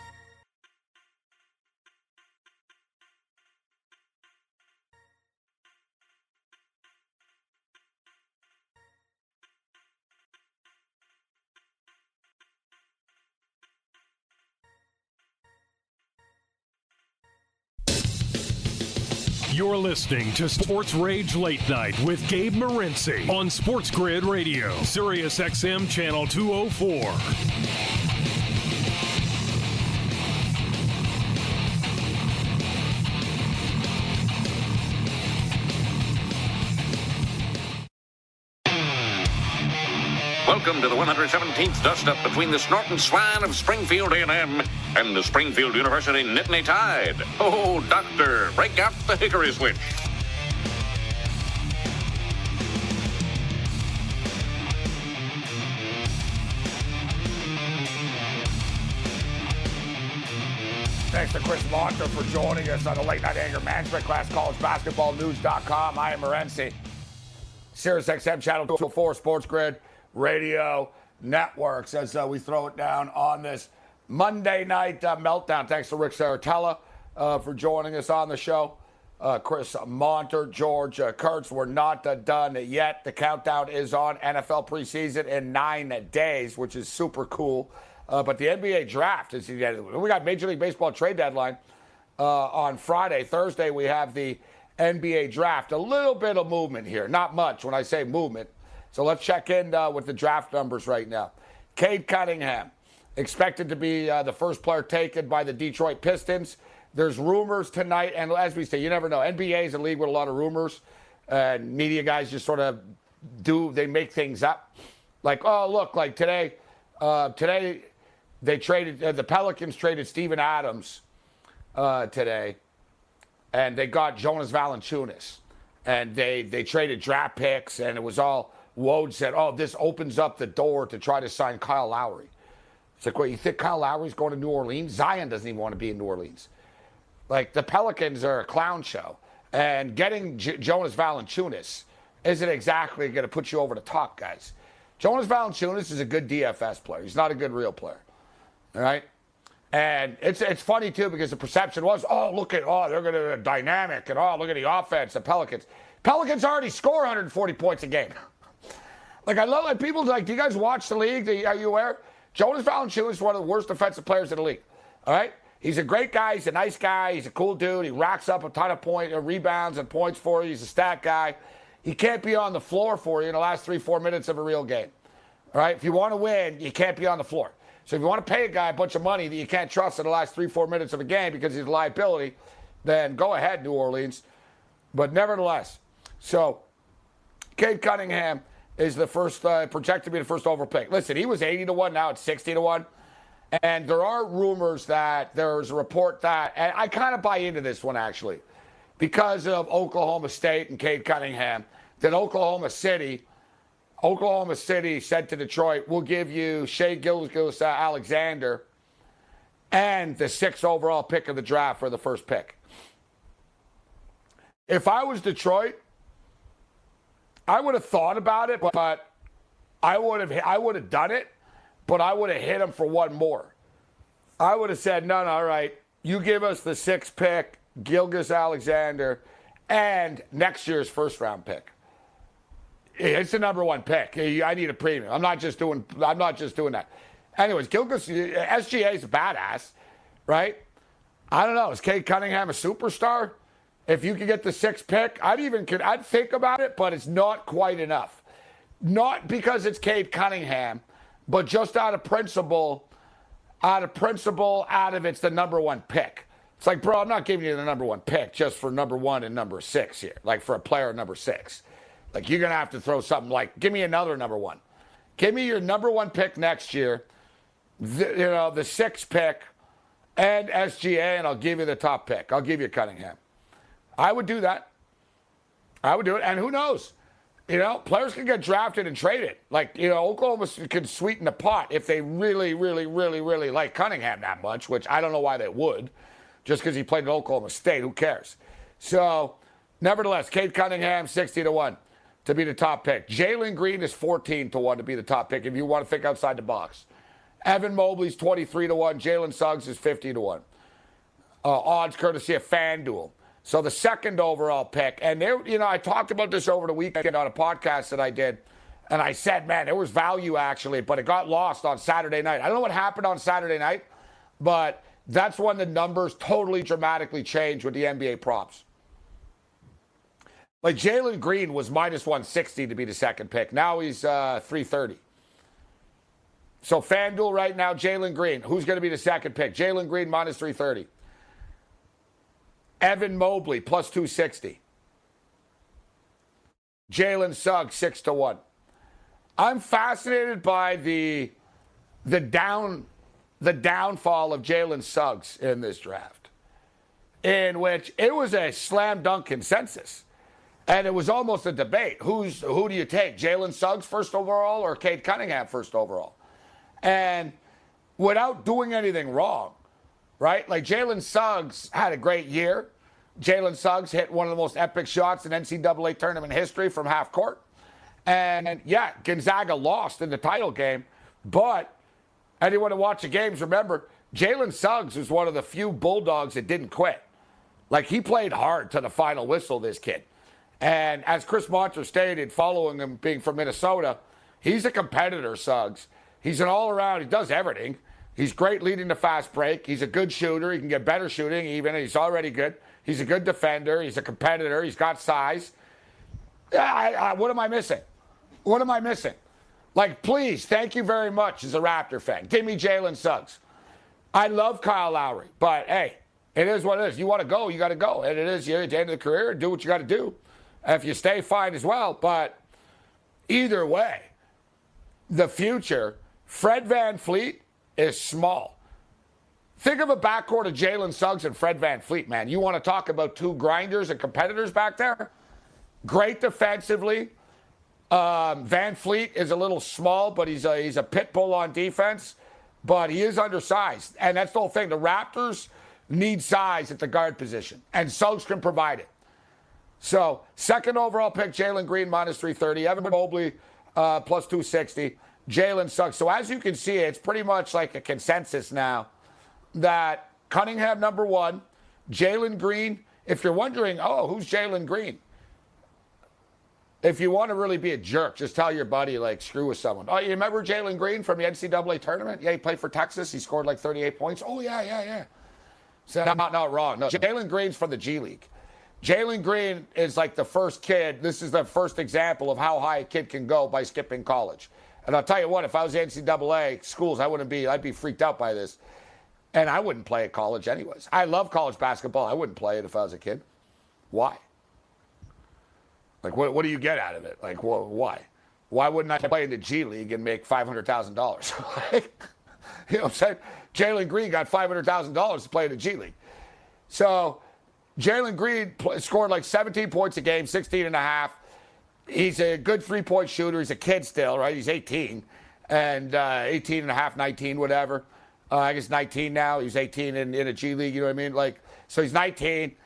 You're listening to Sports Rage Late Night with Gabe Morency on Sports Grid Radio, Sirius X M Channel two oh four. Welcome to the one hundred seventeenth dust-up between the Snorton Swan of Springfield A and M and the Springfield University Nittany Tide. Oh, doctor, break out the hickory switch. Thanks to Chris Monter for joining us on the Late Night Anger Management class, college basketball news dot com. I am Morency. Sirius X M Channel two oh four, Sports Grid Radio Networks, as uh, we throw it down on this Monday night uh, meltdown. Thanks to Rick Saratella uh, for joining us on the show. Uh, Chris Monter, George uh, Kurtz. We're not uh, done yet. The countdown is on. N F L preseason in nine days, which is super cool. Uh, but the N B A draft is, we got Major League Baseball trade deadline uh, on Friday. Thursday, we have the N B A draft. A little bit of movement here. Not much when I say movement. So let's check in uh, with the draft numbers right now. Cade Cunningham, expected to be uh, the first player taken by the Detroit Pistons. There's rumors tonight, and as we say, you never know. N B A is a league with a lot of rumors, and media guys just sort of do, they make things up. Like, oh, look, like today, uh, today they traded, uh, the Pelicans traded Steven Adams uh, today, and they got Jonas Valanciunas, and they, they traded draft picks, and it was all, Woj said, oh, this opens up the door to try to sign Kyle Lowry. It's like, what, you think Kyle Lowry's going to New Orleans? Zion doesn't even want to be in New Orleans. Like, the Pelicans are a clown show. And getting J- Jonas Valanciunas isn't exactly going to put you over the top, guys. Jonas Valanciunas is a good D F S player. He's not a good real player. All right? And it's it's funny, too, because the perception was, oh, look at, oh, they're going to be dynamic, and oh, look at the offense, the Pelicans. Pelicans already score one hundred forty points a game. Like, I love, like, people, like, do you guys watch the league? Are you aware? Jonas Valanciunas is one of the worst defensive players in the league. All right? He's a great guy. He's a nice guy. He's a cool dude. He racks up a ton of point, uh, rebounds and points for you. He's a stat guy. He can't be on the floor for you in the last three, four minutes of a real game. All right? If you want to win, you can't be on the floor. So if you want to pay a guy a bunch of money that you can't trust in the last three, four minutes of a game because he's a liability, then go ahead, New Orleans. But nevertheless, so Cade Cunningham is the first, uh, projected to be the first overall pick. Listen, he was eighty to one, now it's sixty to one. And there are rumors that there's a report that, and I kind of buy into this one actually, because of Oklahoma State and Cade Cunningham, that Oklahoma City, Oklahoma City said to Detroit, we'll give you Shai Gilgeous-Alexander and the sixth overall pick of the draft for the first pick. If I was Detroit, I would have thought about it, but I would have I would have done it, but I would have hit him for one more. I would have said, no, no, all right, you give us the sixth pick, Gilgeous-Alexander, and next year's first round pick. It's the number one pick. I need a premium. I'm not just doing I'm not just doing that. Anyways, Gilgeous, S G A is a badass, right? I don't know. Is Cade Cunningham a superstar? If you could get the sixth pick, I'd even could I'd think about it, but it's not quite enough. Not because it's Cade Cunningham, but just out of principle, out of principle, out of it's the number one pick. It's like, bro, I'm not giving you the number one pick just for number one and number six here, like for a player number six. Like, you're going to have to throw something like, give me another number one. Give me your number one pick next year, the, you know, the sixth pick, and S G A, and I'll give you the top pick. I'll give you Cunningham. I would do that. I would do it. And who knows? You know, players can get drafted and traded. Like, you know, Oklahoma could sweeten the pot if they really, really, really, really like Cunningham that much, which I don't know why they would, just because he played at Oklahoma State. Who cares? So, nevertheless, Cade Cunningham, sixty to one to be the top pick. Jalen Green is fourteen to one to be the top pick if you want to think outside the box. Evan Mobley's twenty-three to one. Jalen Suggs is fifty to one. Uh, odds courtesy of FanDuel. So the second overall pick, and there, you know, I talked about this over the weekend on a podcast that I did, and I said, man, there was value actually, but it got lost on Saturday night. I don't know what happened on Saturday night, but that's when the numbers totally dramatically changed with the N B A props. Like Jalen Green was minus one sixty to be the second pick. Now he's uh, three thirty. So FanDuel right now, Jalen Green. Who's going to be the second pick? Jalen Green minus three thirty. Evan Mobley, plus two sixty. Jalen Suggs, six to one. I'm fascinated by the the down the downfall of Jalen Suggs in this draft, in which it was a slam dunk consensus. And it was almost a debate. Who's who do you take? Jalen Suggs first overall or Cade Cunningham first overall? And without doing anything wrong, right? Like Jalen Suggs had a great year. Jalen Suggs hit one of the most epic shots in N C double A tournament history from half court. And, yeah, Gonzaga lost in the title game. But anyone who watched the games, remember, Jalen Suggs was one of the few Bulldogs that didn't quit. Like, he played hard to the final whistle, this kid. And as Chris Monter stated, following him being from Minnesota, he's a competitor, Suggs. He's an all-around, he does everything. He's great leading the fast break. He's a good shooter. He can get better shooting even. He's already good. He's a good defender. He's a competitor. He's got size. I, I, what am I missing? What am I missing? Like, please, thank you very much as a Raptor fan. Give me Jalen Suggs. I love Kyle Lowry, but, hey, it is what it is. You want to go, you got to go. And it is you're at the end of the career. Do what you got to do. And if you stay, fine as well. But either way, the future, Fred VanVleet is small. Think of a backcourt of Jalen Suggs and Fred VanVleet, man. You want to talk about two grinders and competitors back there? Great defensively. Um, VanVleet is a little small, but he's a, he's a pit bull on defense. But he is undersized. And that's the whole thing. The Raptors need size at the guard position. And Suggs can provide it. So, second overall pick, Jalen Green, minus three thirty. Evan Mobley, uh, plus two sixty. Jalen Suggs. So, as you can see, it's pretty much like a consensus now that Cunningham, number one, Jalen Green. If you're wondering, oh, who's Jalen Green? If you want to really be a jerk, just tell your buddy, like, screw with someone. Oh, you remember Jalen Green from the N C double A tournament? Yeah, he played for Texas. He scored like thirty-eight points. Oh, yeah, yeah, yeah. So, not, not wrong. No, Jalen Green's from the G League. Jalen Green is like the first kid. This is the first example of how high a kid can go by skipping college. And I'll tell you what, if I was N C double A schools, I wouldn't be, I'd be freaked out by this. And I wouldn't play at college anyways. I love college basketball. I wouldn't play it if I was a kid. Why? Like, what, what do you get out of it? Like, wh- why? Why wouldn't I play in the G League and make five hundred thousand dollars? You know what I'm saying? Jalen Green got five hundred thousand dollars to play in the G League. So, Jalen Green pl- scored like seventeen points a game, sixteen and a half. He's a good three-point shooter. He's a kid still, right? He's eighteen. And uh, eighteen and a half, nineteen, whatever. Uh, I guess nineteen now. He's eighteen in, in a G League, you know what I mean? Like, so he's nineteen.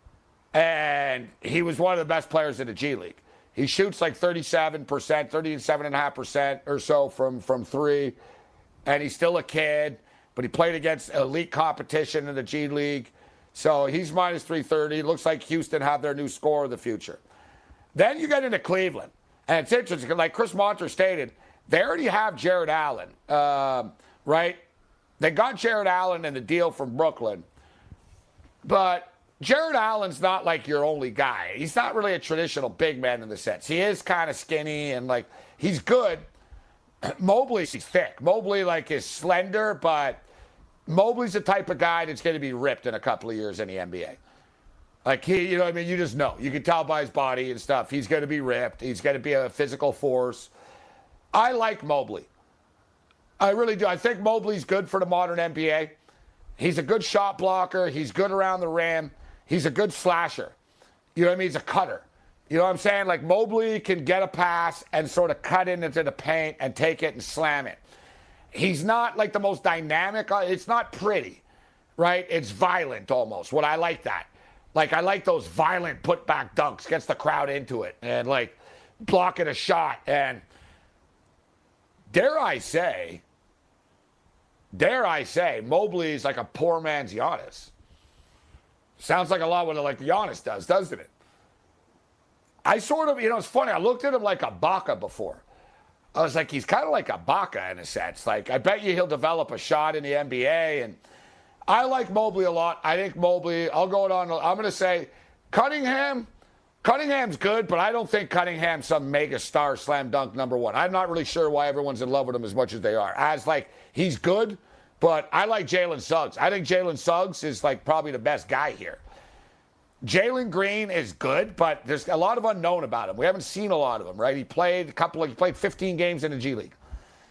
And he was one of the best players in the G League. He shoots like thirty-seven percent, thirty-seven point five percent or so from, from three. And he's still a kid, but he played against elite competition in the G League. So he's minus three thirty. Looks like Houston have their new scorer of the future. Then you get into Cleveland. And it's interesting, like Chris Monter stated, they already have Jared Allen, uh, right? They got Jared Allen in the deal from Brooklyn. But Jared Allen's not like your only guy. He's not really a traditional big man in the sense. He is kind of skinny and, like, he's good. Mobley's thick. Mobley, like, is slender, but Mobley's the type of guy that's going to be ripped in a couple of years in the N B A. Like, he, you know what I mean? You just know. You can tell by his body and stuff. He's going to be ripped. He's going to be a physical force. I like Mobley. I really do. I think Mobley's good for the modern N B A. He's a good shot blocker. He's good around the rim. He's a good slasher. You know what I mean? He's a cutter. You know what I'm saying? Like Mobley can get a pass and sort of cut in into the paint and take it and slam it. He's not like the most dynamic. It's not pretty, right? It's violent almost. What I like that. Like I like those violent putback dunks, gets the crowd into it and like blocking a shot. And dare I say, dare I say, Mobley's like a poor man's Giannis. Sounds like a lot what like Giannis does, doesn't it? I sort of, you know, it's funny. I looked at him like Ibaka before. I was like, he's kind of like Ibaka in a sense. Like, I bet you he'll develop a shot in the N B A. And I like Mobley a lot. I think Mobley, I'll go on. I'm going to say Cunningham. Cunningham's good, but I don't think Cunningham's some mega star slam dunk number one. I'm not really sure why everyone's in love with him as much as they are. As, like, he's good, but I like Jalen Suggs. I think Jalen Suggs is, like, probably the best guy here. Jalen Green is good, but there's a lot of unknown about him. We haven't seen a lot of him, right? He played a couple of, he played fifteen games in the G League.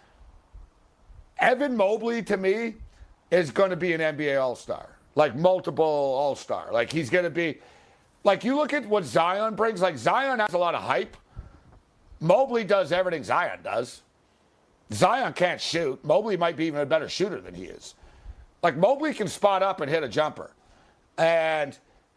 Evan Mobley, to me, is going to be an N B A All-Star. Like, multiple All-Star. Like, he's going to be, like, you look at what Zion brings. Like, Zion has a lot of hype. Mobley does everything Zion does. Zion can't shoot. Mobley might be even a better shooter than he is. Like, Mobley can spot up and hit a jumper. And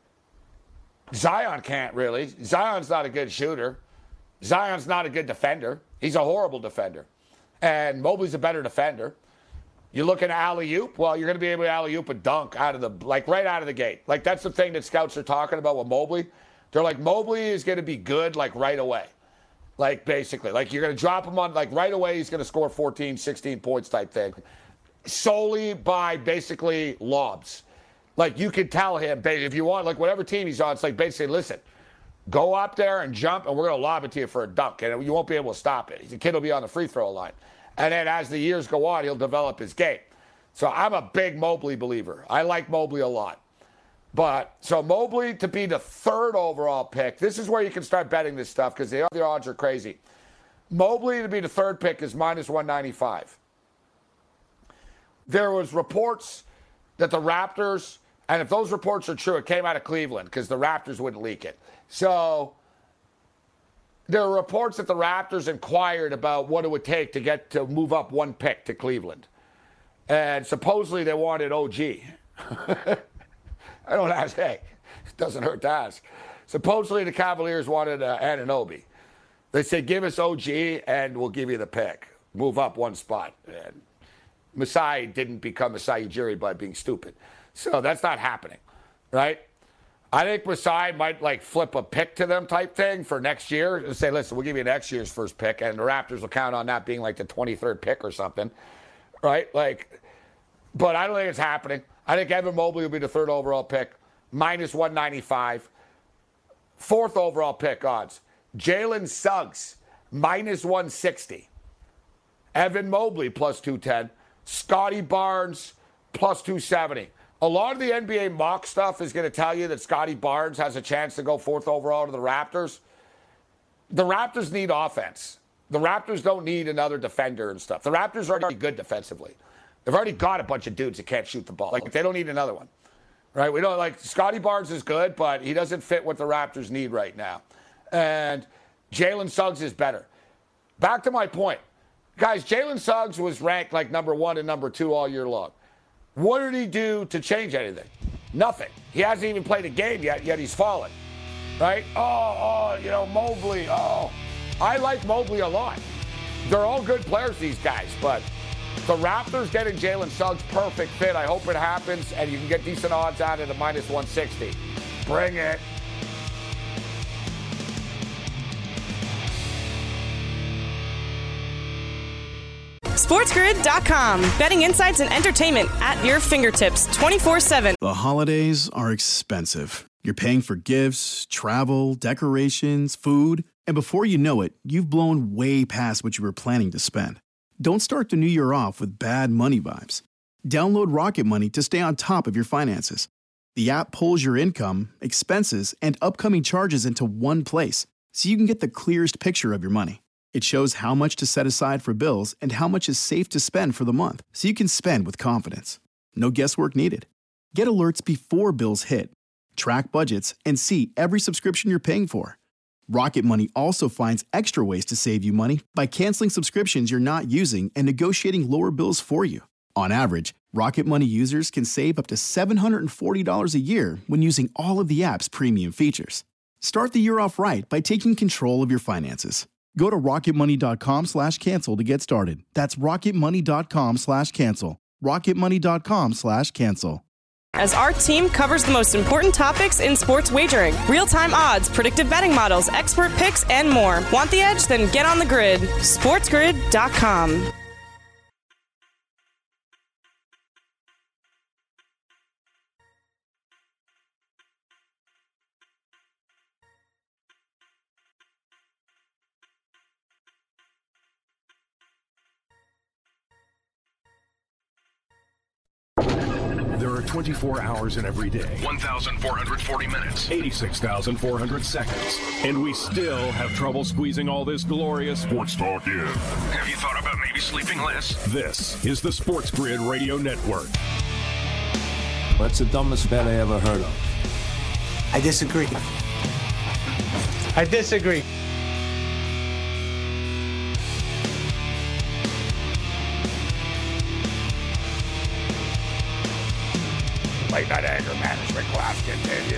Zion can't really. Zion's not a good shooter. Zion's not a good defender. He's a horrible defender. And Mobley's a better defender. You look at alley-oop, well, you're going to be able to alley-oop a dunk out of the, like right out of the gate. Like that's the thing that scouts are talking about with Mobley. They're like, Mobley is going to be good like right away. Like basically, like you're going to drop him on, like right away he's going to score fourteen, sixteen points type thing. Solely by basically lobs. Like, you can tell him, if you want, like, whatever team he's on, it's like, basically, listen, go up there and jump, and we're going to lob it to you for a dunk, and you won't be able to stop it. The kid will be on the free throw line. And then as the years go on, he'll develop his game. So I'm a big Mobley believer. I like Mobley a lot. But, so Mobley to be the third overall pick, this is where you can start betting this stuff, because the other odds are crazy. Mobley to be the third pick is minus one ninety-five. There was reports that the Raptors, and if those reports are true, it came out of Cleveland because the Raptors wouldn't leak it. So there are reports that the Raptors inquired about what it would take to get to move up one pick to Cleveland. And supposedly they wanted O G. I don't ask, hey, it doesn't hurt to ask. Supposedly the Cavaliers wanted uh, Anunoby. They said, give us O G and we'll give you the pick. Move up one spot. And Masai didn't become Masai Ujiri by being stupid. So that's not happening, right? I think Masai might, like, flip a pick to them type thing for next year and say, listen, we'll give you next year's first pick, and the Raptors will count on that being, like, the twenty-third pick or something, right? Like, but I don't think it's happening. I think Evan Mobley will be the third overall pick, minus one ninety-five. Fourth overall pick odds, Jalen Suggs, minus one sixty. Evan Mobley, plus two ten. Scotty Barnes, plus two seventy. A lot of the N B A mock stuff is going to tell you that Scotty Barnes has a chance to go fourth overall to the Raptors. The Raptors need offense. The Raptors don't need another defender and stuff. The Raptors are already good defensively. They've already got a bunch of dudes that can't shoot the ball. Like, they don't need another one, right? We don't like Scotty Barnes is good, but he doesn't fit what the Raptors need right now. And Jalen Suggs is better. Back to my point. Guys, Jalen Suggs was ranked like number one and number two all year long. What did he do to change anything? Nothing. He hasn't even played a game yet, yet he's fallen. Right? Oh, oh, you know, Mobley. Oh, I like Mobley a lot. They're all good players, these guys, but the Raptors getting Jalen Suggs, perfect fit. I hope it happens, and you can get decent odds on it at minus one sixty. Bring it. SportsGrid dot com. Betting insights and entertainment at your fingertips twenty-four seven. The holidays are expensive. You're paying for gifts, travel, decorations, food, and before you know it, you've blown way past what you were planning to spend. Don't start the new year off with bad money vibes. Download Rocket Money to stay on top of your finances. The app pulls your income, expenses, and upcoming charges into one place so you can get the clearest picture of your money. It shows how much to set aside for bills and how much is safe to spend for the month, so you can spend with confidence. No guesswork needed. Get alerts before bills hit. Track budgets and see every subscription you're paying for. Rocket Money also finds extra ways to save you money by canceling subscriptions you're not using and negotiating lower bills for you. On average, Rocket Money users can save up to seven hundred forty dollars a year when using all of the app's premium features. Start the year off right by taking control of your finances. Go to rocketmoney.com slash cancel to get started. That's rocketmoney.com slash cancel. rocketmoney.com slash cancel. As our team covers the most important topics in sports wagering. Real-time odds, predictive betting models, expert picks, and more. Want the edge? Then get on the grid. sports grid dot com. There are twenty-four hours in every day, one thousand four hundred forty minutes, eighty-six thousand four hundred seconds, and we still have trouble squeezing all this glorious sports talk in. Have you thought about maybe sleeping less? This is the Sports Grid Radio Network. What's the dumbest bet I ever heard of? I disagree. I disagree. Late Night Anger Management class continues.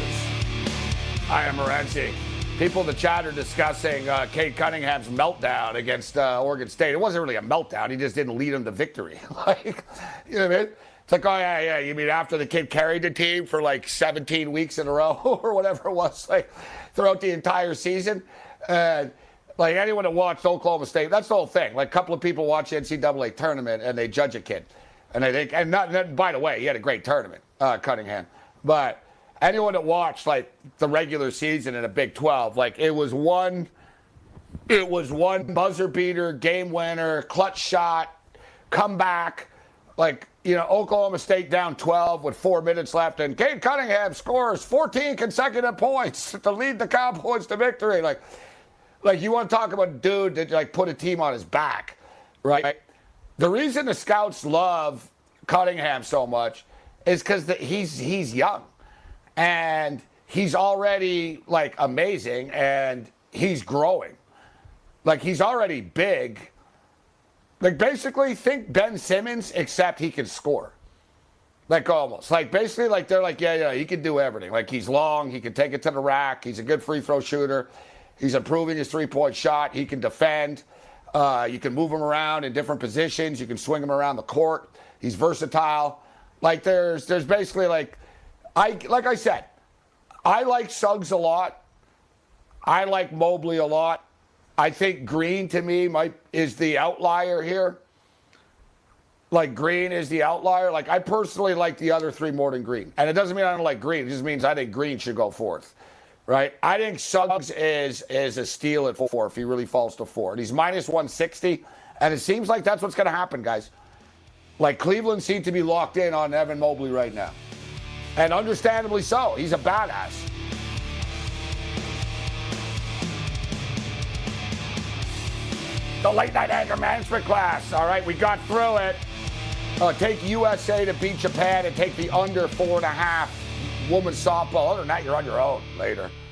I am Morency. People in the chat are discussing uh, Cade Cunningham's meltdown against uh, Oregon State. It wasn't really a meltdown. He just didn't lead them to victory. like, you know what I mean? It's like, oh, yeah, yeah. You mean after the kid carried the team for like seventeen weeks in a row or whatever it was, like throughout the entire season? And like anyone that watched Oklahoma State, that's the whole thing. Like a couple of people watch the N C double A tournament and they judge a kid. And they think, and not, and by the way, he had a great tournament, uh, Cunningham. But anyone that watched like the regular season in a Big twelve, like it was one, it was one buzzer beater, game winner, clutch shot, comeback. Like, you know, Oklahoma State down twelve with four minutes left, and Cade Cunningham scores fourteen consecutive points to lead the Cowboys to victory. Like, like you want to talk about a dude that like put a team on his back, right? The reason the scouts love Cunningham so much is because he's he's young, and he's already like amazing, and he's growing. Like he's already big. Like basically think Ben Simmons, except he can score. Like almost. Like basically like they're like, yeah, yeah, he can do everything. Like he's long, he can take it to the rack, he's a good free throw shooter, he's improving his three-point shot, he can defend. Uh, you can move him around in different positions. You can swing him around the court. He's versatile. Like there's, there's basically like, I like I said, I like Suggs a lot. I like Mobley a lot. I think Green to me might is the outlier here. Like Green is the outlier. Like I personally like the other three more than Green, and it doesn't mean I don't like Green. It just means I think Green should go fourth. Right, I think Suggs is is a steal at four if he really falls to four. And he's minus one sixty, and it seems like that's what's going to happen, guys. Like Cleveland seems to be locked in on Evan Mobley right now, and understandably so. He's a badass. The Late Night Anger Management class. All right, we got through it. Uh, take U S A to beat Japan and take the under four and a half. Women's softball. Other than that, you're on your own later.